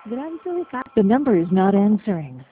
Grave seu recado. The number is not answering.